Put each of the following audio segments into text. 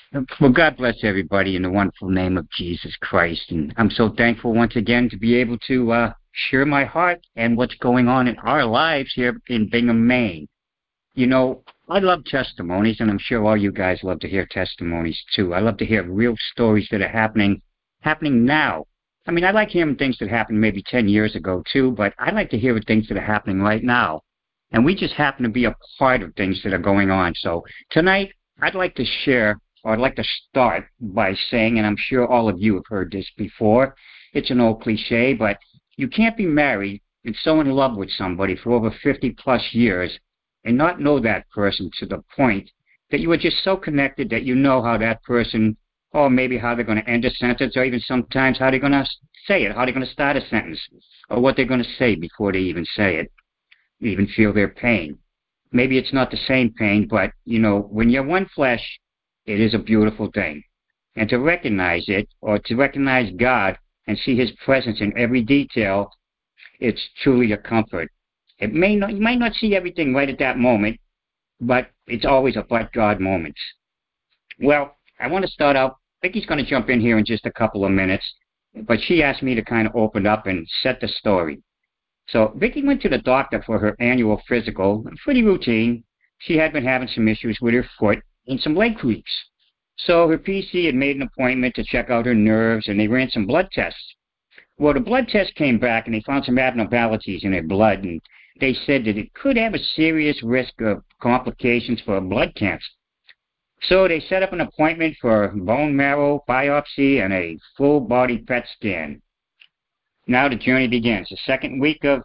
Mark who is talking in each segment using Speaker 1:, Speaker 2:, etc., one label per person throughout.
Speaker 1: Well, God bless everybody in the wonderful name of Jesus Christ. And I'm so thankful once again to be able to share my heart and what's going on in our lives here in Bingham, Maine. You know, I love testimonies, and I'm sure all you guys love to hear testimonies too. I love to hear real stories that are happening now. I mean, I like hearing things that happened maybe 10 years ago too, but I like to hear things that are happening right now. And we just happen to be a part of things that are going on. So tonight, I'd like to share, or I'd like to start by saying, and I'm sure all of you have heard this before, it's an old cliche, but you can't be married and so in love with somebody for over 50 plus years and not know that person to the point that you are just so connected that you know how that person, or maybe how they're going to end a sentence, or even sometimes how they're going to say it, how they're going to start a sentence, or what they're going to say before they even say it. You even feel their pain. Maybe it's not the same pain, but, you know, when you're one flesh, it is a beautiful thing. And to recognize it, or to recognize God and see His presence in every detail, it's truly a comfort. You might not see everything right at that moment, but it's always a but God moment. Well, I want to start out. Vicky's going to jump in here in just a couple of minutes, but she asked me to kind of open up and set the story. So Vicky went to the doctor for her annual physical, pretty routine. She had been having some issues with her foot and some leg creaks. So her PC had made an appointment to check out her nerves, and they ran some blood tests. Well, the blood test came back, and they found some abnormalities in her blood, and they said that it could have a serious risk of complications for blood cancer. So they set up an appointment for bone marrow biopsy and a full-body PET scan. Now the journey begins. The second week of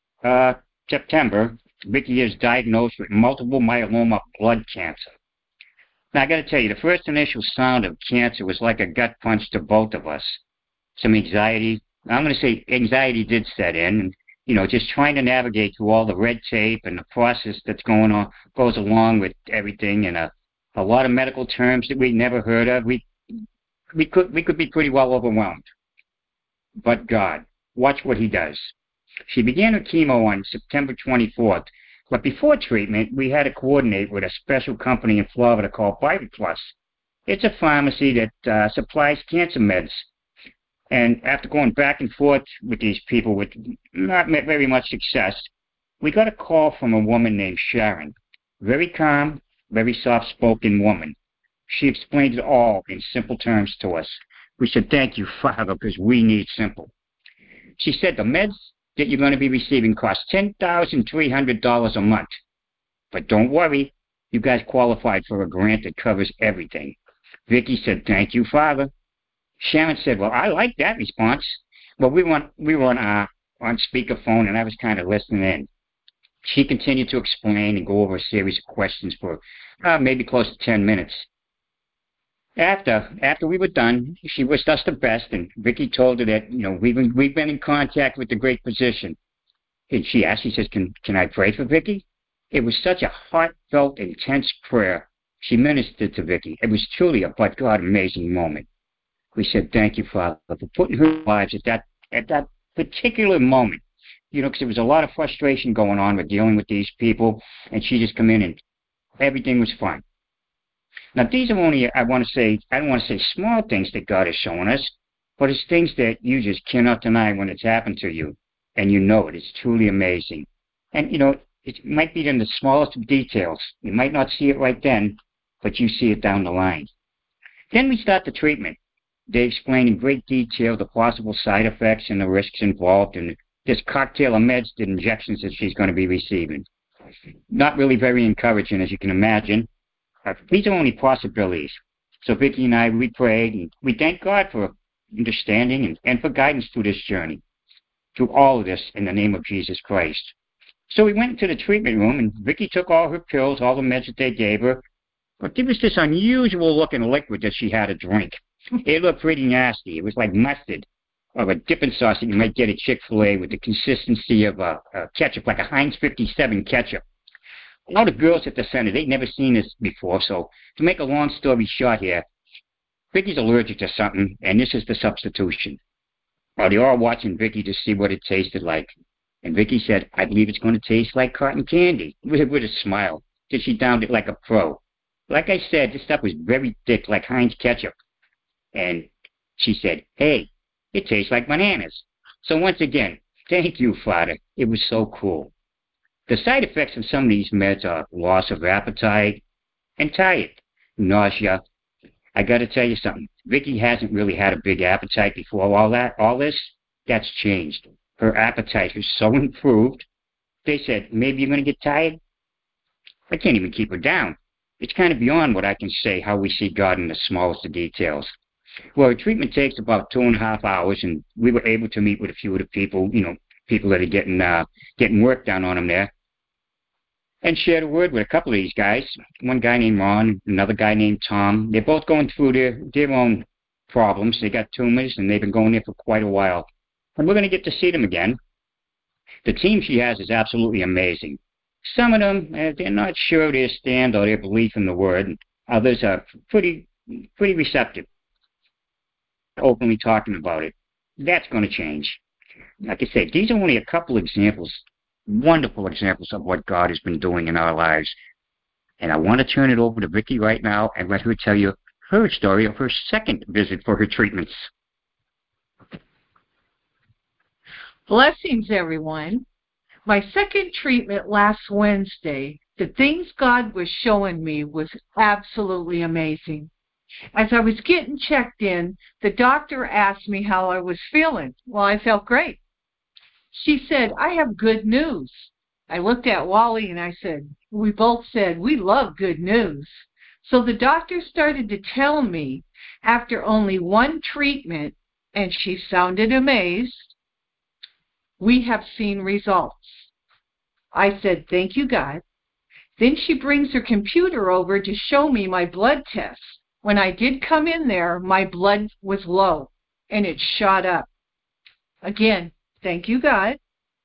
Speaker 1: September, Vicky is diagnosed with multiple myeloma blood cancer. Now, I got to tell you, the first initial sound of cancer was like a gut punch to both of us. Some anxiety. I'm going to say anxiety did set in, and, you know, just trying to navigate through all the red tape and the process that's goes along with everything, and a lot of medical terms that we never heard of. We could be pretty well overwhelmed. But God, watch what He does. She began her chemo on September 24th, but before treatment, we had to coordinate with a special company in Florida called VitaPlus. It's a pharmacy that supplies cancer meds. And after going back and forth with these people with not very much success, we got a call from a woman named Sharon. Very calm, very soft-spoken woman. She explained it all in simple terms to us. We said, thank you, Father, because we need simple. She said the meds that you're going to be receiving cost $10,300 a month. But don't worry, you guys qualified for a grant that covers everything. Vicky said, thank you, Father. Sharon said, well, I like that response. Well, we were on speakerphone, and I was kind of listening in. She continued to explain and go over a series of questions for maybe close to 10 minutes. After we were done, she wished us the best, and Vicky told her that, you know, we've been in contact with the great physician. And she says, can I pray for Vicky? It was such a heartfelt, intense prayer. She ministered to Vicky. It was truly a but God amazing moment. We said, thank you, Father, for putting her lives at that particular moment. You know, because there was a lot of frustration going on with dealing with these people, and she just come in and everything was fine. Now, these are only, I don't want to say small things that God has shown us, but it's things that you just cannot deny when it's happened to you, and you know it. It's truly amazing. And, you know, it might be in the smallest of details. You might not see it right then, but you see it down the line. Then we start the treatment. They explain in great detail the possible side effects and the risks involved in this cocktail of meds and injections that she's going to be receiving. Not really very encouraging, as you can imagine. These are only possibilities. So Vicki and I, we prayed, and we thank God for understanding and for guidance through this journey, through all of this in the name of Jesus Christ. So we went into the treatment room, and Vicki took all her pills, all the meds that they gave her, but there was this unusual-looking liquid that she had to drink. It looked pretty nasty. It was like mustard, or a dipping sauce that you might get at Chick-fil-A with the consistency of a ketchup, like a Heinz 57 ketchup. All the girls at the center, they'd never seen this before, so to make a long story short here, Vicky's allergic to something, and this is the substitution. Well, they're all watching Vicky to see what it tasted like. And Vicky said, I believe it's going to taste like cotton candy, with a smile. Then she downed it like a pro. Like I said, this stuff was very thick, like Heinz ketchup. And she said, "Hey, it tastes like bananas." So once again, thank you, Father. It was so cool. The side effects of some of these meds are loss of appetite and tired, nausea. I got to tell you something. Vicky hasn't really had a big appetite before all this. That's changed. Her appetite has so improved. They said, maybe you're going to get tired. I can't even keep her down. It's kind of beyond what I can say how we see God in the smallest of details. Well, treatment takes about 2.5 hours, and we were able to meet with a few of the people, people that are getting work done on them there, and shared a word with a couple of these guys. One guy named Ron, another guy named Tom. They're both going through their own problems. They got tumors, and they've been going there for quite a while. And we're going to get to see them again. The team she has is absolutely amazing. Some of them, they're not sure of their stand or their belief in the word. Others are pretty receptive, openly talking about it. That's going to change. Like I said, these are only a couple examples, wonderful examples of what God has been doing in our lives. And I want to turn it over to Vicky right now and let her tell you her story of her second visit for her treatments.
Speaker 2: Blessings, everyone. My second treatment last Wednesday, the things God was showing me was absolutely amazing. As I was getting checked in, the doctor asked me how I was feeling. Well, I felt great. She said, "I have good news." I looked at Wally and I said, we both said, we love good news. So the doctor started to tell me after only one treatment, and she sounded amazed, "We have seen results." I said, "Thank you, God." Then she brings her computer over to show me my blood test. When I did come in there, my blood was low, and it shot up. Again, thank you, God.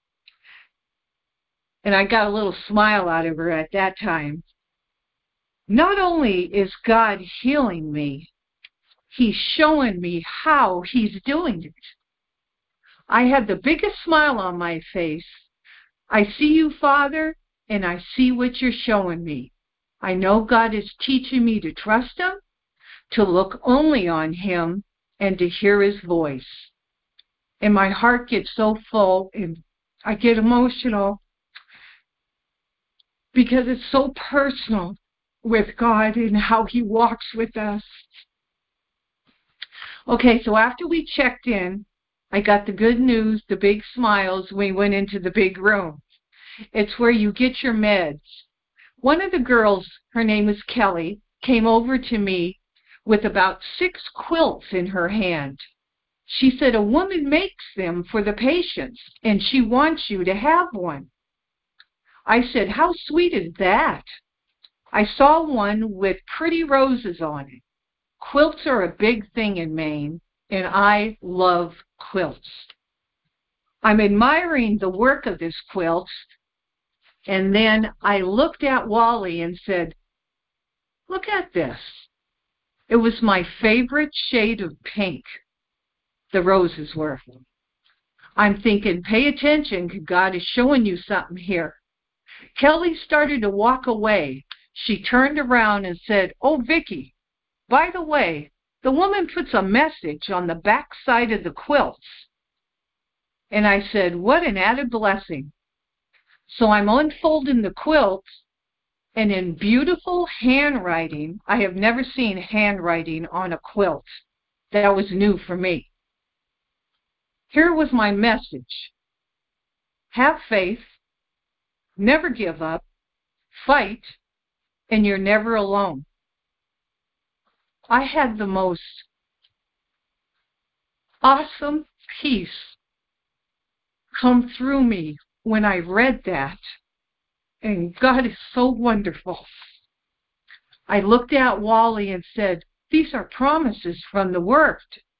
Speaker 2: And I got a little smile out of her at that time. Not only is God healing me, He's showing me how He's doing it. I had the biggest smile on my face. I see you, Father, and I see what you're showing me. I know God is teaching me to trust Him, to look only on Him, and to hear His voice. And my heart gets so full, and I get emotional because it's so personal with God and how He walks with us. Okay, so after we checked in, I got the good news, the big smiles. We went into the big room. It's where you get your meds. One of the girls, her name is Kelly, came over to me with about 6 quilts in her hand. She said, "A woman makes them for the patients, and she wants you to have one." I said, "How sweet is that?" I saw one with pretty roses on it. Quilts are a big thing in Maine, and I love quilts. I'm admiring the work of this quilt, and then I looked at Wally and said, "Look at this." It was my favorite shade of pink, the roses were. I'm thinking, pay attention, God is showing you something here. Kelly started to walk away. She turned around and said, "Oh, Vicky, by the way, the woman puts a message on the back side of the quilts." And I said, what an added blessing. So I'm unfolding the quilt, and in beautiful handwriting, I have never seen handwriting on a quilt. That was new for me. Here was my message: have faith, never give up, fight, and you're never alone. I had the most awesome peace come through me when I read that. And God is so wonderful. I looked at Wally and said, these are promises from the Word.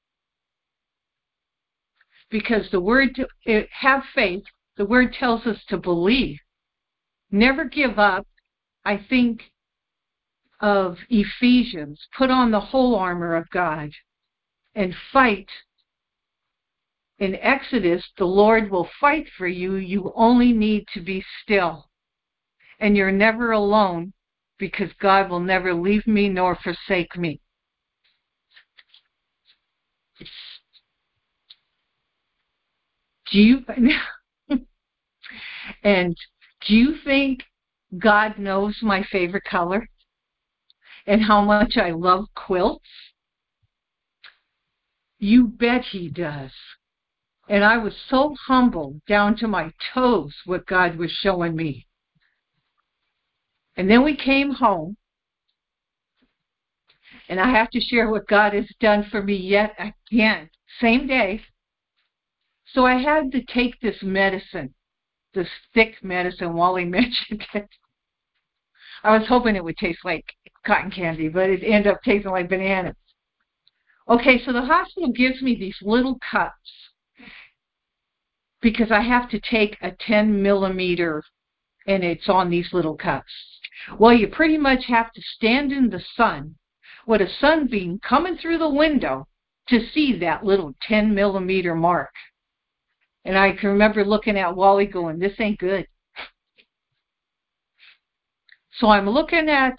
Speaker 2: Because the Word, have faith, the Word tells us to believe. Never give up. I think of Ephesians, put on the whole armor of God and fight. In Exodus, the Lord will fight for you. You only need to be still. And you're never alone because God will never leave me nor forsake me. Do you and do you think God knows my favorite color and how much I love quilts? You bet he does. And I was so humbled down to my toes what God was showing me. And then we came home, and I have to share what God has done for me yet again, same day. So I had to take this medicine, this thick medicine. Wally mentioned it. I was hoping it would taste like cotton candy, but it ended up tasting like bananas. Okay, so the hospital gives me these little cups because I have to take a 10 millimeter, and it's on these little cups. Well, you pretty much have to stand in the sun with a sunbeam coming through the window to see that little 10 millimeter mark. And I can remember looking at Wally going, this ain't good. So I'm looking at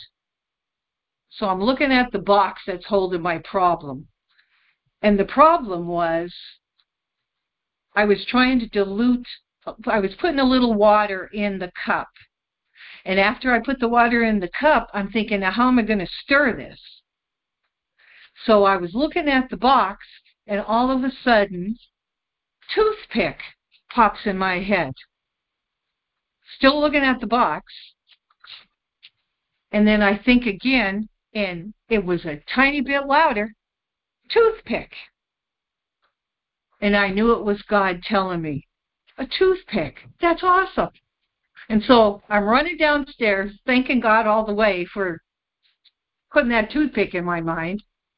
Speaker 2: the box that's holding my problem. And the problem was I was trying to dilute, I was putting a little water in the cup. And after I put the water in the cup, I'm thinking, now how am I going to stir this? So I was looking at the box, and all of a sudden, toothpick pops in my head. Still looking at the box. And then I think again, and it was a tiny bit louder, toothpick. And I knew it was God telling me, a toothpick, that's awesome. And so I'm running downstairs, thanking God all the way for putting that toothpick in my mind.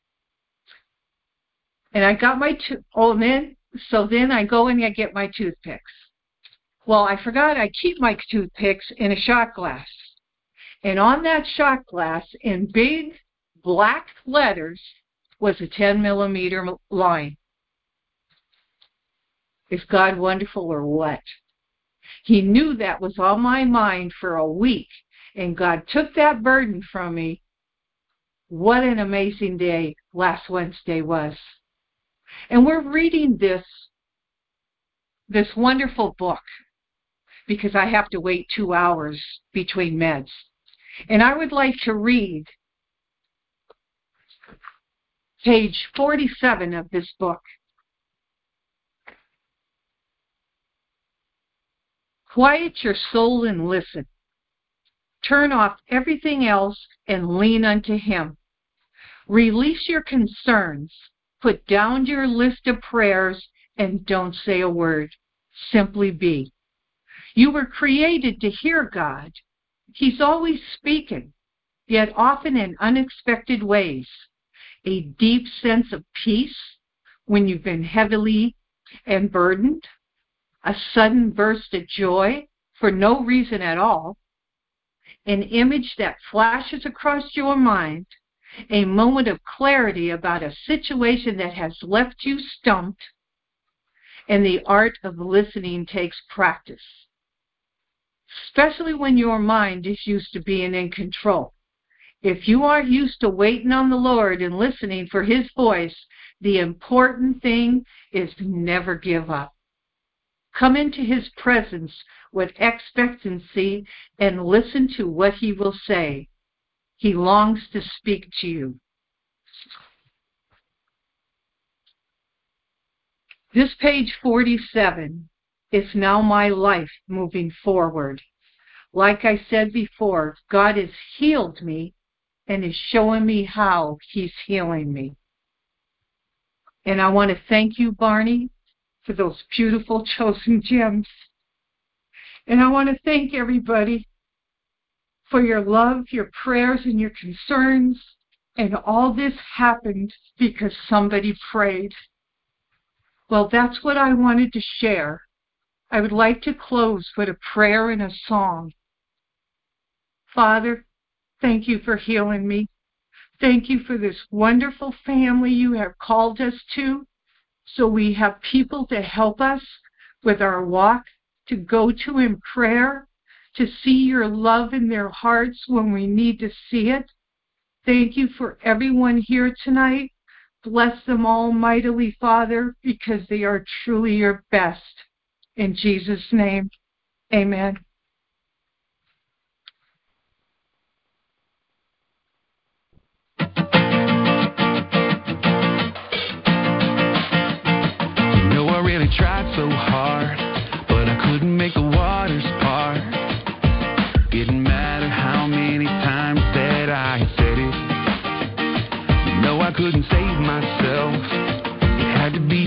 Speaker 2: And I got my, then I go and I get my toothpicks. Well, I forgot I keep my toothpicks in a shot glass. And on that shot glass, in big black letters, was a 10 millimeter line. Is God wonderful or what? He knew that was on my mind for a week, and God took that burden from me. What an amazing day last Wednesday was. And we're reading this wonderful book because I have to wait 2 hours between meds. And I would like to read page 47 of this book. Quiet your soul and listen. Turn off everything else and lean unto Him. Release your concerns. Put down your list of prayers and don't say a word. Simply be. You were created to hear God. He's always speaking, yet often in unexpected ways. A deep sense of peace when you've been heavily and burdened. A sudden burst of joy for no reason at all. An image that flashes across your mind. A moment of clarity about a situation that has left you stumped. And the art of listening takes practice, especially when your mind is used to being in control. If you aren't used to waiting on the Lord and listening for His voice, the important thing is to never give up. Come into His presence with expectancy and listen to what He will say. He longs to speak to you. This page 47 is now my life moving forward. Like I said before, God has healed me and is showing me how He's healing me. And I want to thank you, Barney, for those beautiful chosen gems. And I want to thank everybody for your love, your prayers, and your concerns. And all this happened because somebody prayed. Well, that's what I wanted to share. I would like to close with a prayer and a song. Father, thank you for healing me. Thank you for this wonderful family you have called us to, so we have people to help us with our walk, to go to in prayer, to see your love in their hearts when we need to see it. Thank you for everyone here tonight. Bless them all mightily, Father, because they are truly your best. In Jesus' name, amen.
Speaker 3: I really tried so hard, but I couldn't make the waters part. Didn't matter how many times that I had said it. I couldn't save myself. It had to be